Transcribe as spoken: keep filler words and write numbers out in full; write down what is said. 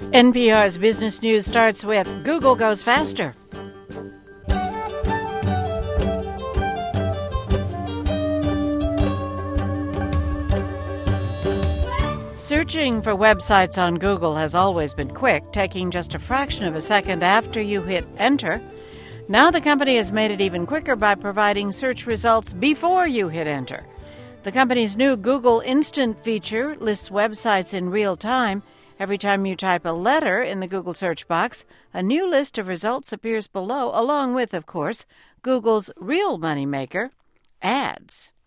N P R's Business News starts with Google goes faster. Searching for websites on Google has always been quick, taking just a fraction of a second after you hit enter. Now the company has made it even quicker by providing search results before you hit enter. The company's new Google Instant feature lists websites in real time. Every time you type a letter in the Google search box, a new list of results appears below, along with, of course, Google's real moneymaker, ads.